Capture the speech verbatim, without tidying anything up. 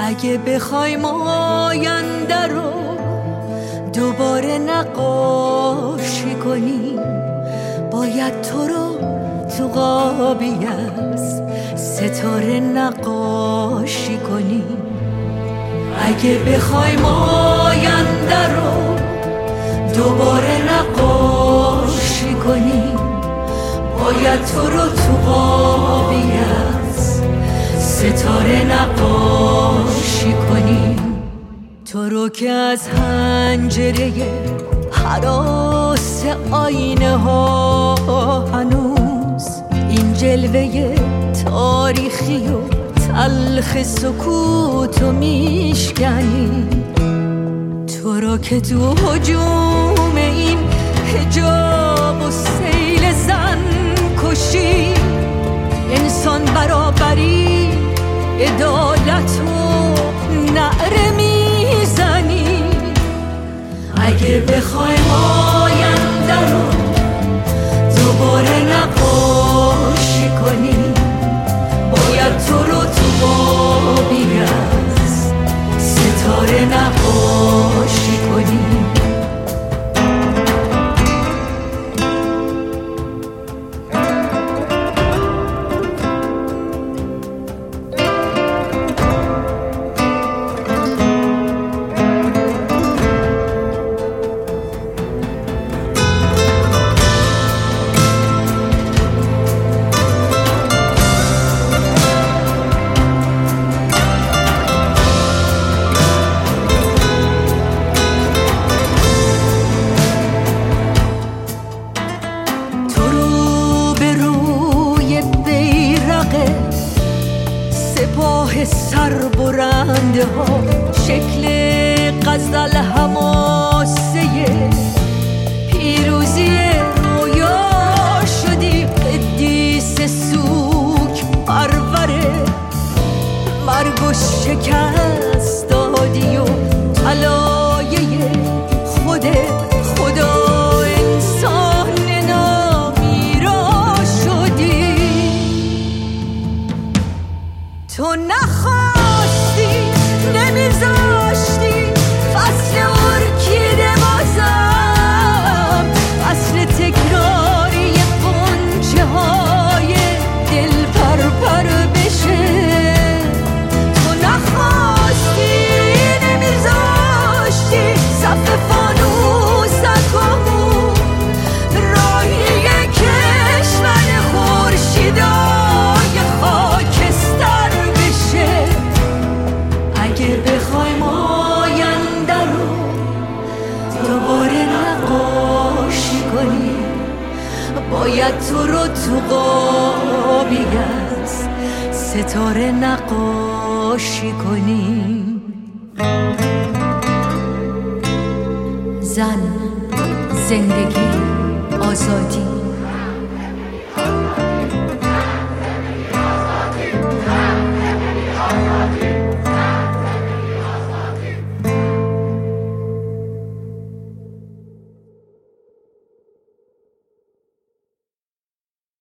اگه بخوایم آینده رو دوباره نقاشی کنیم، باید تو رو تو قابی از ستاره نقاشی کنیم. اگه بخوایم آینده رو دوباره نقاشی کنیم، باید تو رو تو قابی از ستاره نقاشی کنیم. تو رو که از حنجره هراس آینه ها هنوز این جلوه تاریخی و تلخ سکوتو میشکنی. تو رو که تو هجوم این حجاب و سیل زن کشی، انسان برابری عدالت و نعره میزنی. اگه بخوایم آینده رو دوباره نقاشی کنیم، باید تو رو تو قابی از ستاره نقاشی کنیم. سپاه سربرنده ها شکل غزل حماسه پیروزی رویا شدی. قدیس سوک پروره مرگ و شکست دادی و طلایه خود خدا انسان نامی را شدی. تو نخواستی نمیذاشتی فصل ارکیده بازم، فصل تکراری غنچه های دل پرپر بشه. تو نخواستی نمیذاشتی صف فانوسکامون راهی کشور خورشیدای خاکستر بشه. اگه بخوایم آینده رو دوباره نقاشی کنیم، باید تو رو تو قابی از ستاره نقاشی کنیم. زن، زندگی، آزادی